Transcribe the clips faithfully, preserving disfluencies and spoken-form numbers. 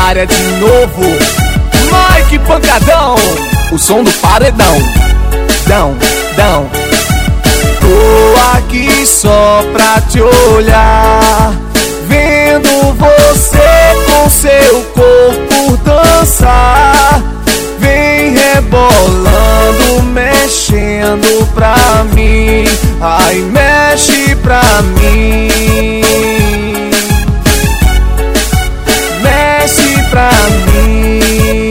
área de novo. Mike Pancadão, o som do paredão. Dão, dão. Tô aqui só pra te olhar, vendo você com seu corpo dançar. Vem rebolando, mexendo pra mim. Ai, mexe pra mim. Mexe pra mim.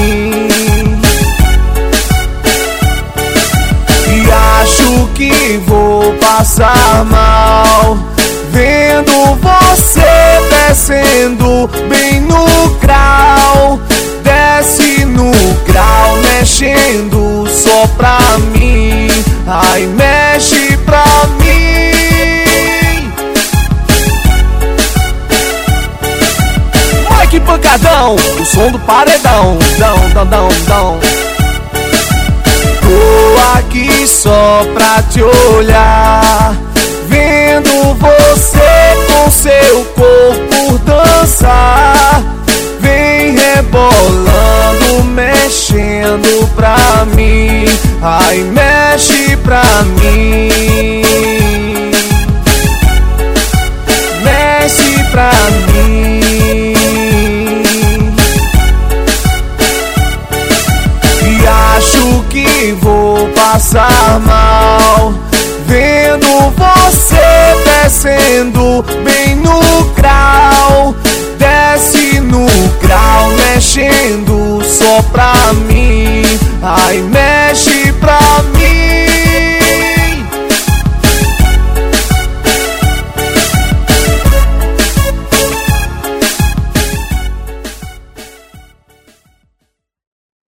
E acho que vou passar mal, vendo você descendo bem no grau. Desce no grau, mexendo só pra mim. Ai, mexe pra mim. Mike Pancadão, o som do paredão. Dão, dão, dão, dão. Tô aqui só pra te olhar, vendo você com seu corpo dançar. Vem rebolando, mexendo pra mim. Ai, mexe pra mim. Mexe pra mim. E acho que vou passar mal, vendo você descendo bem no grau. Desce no grau, mexendo só pra mim. Ai, mexe pra mim.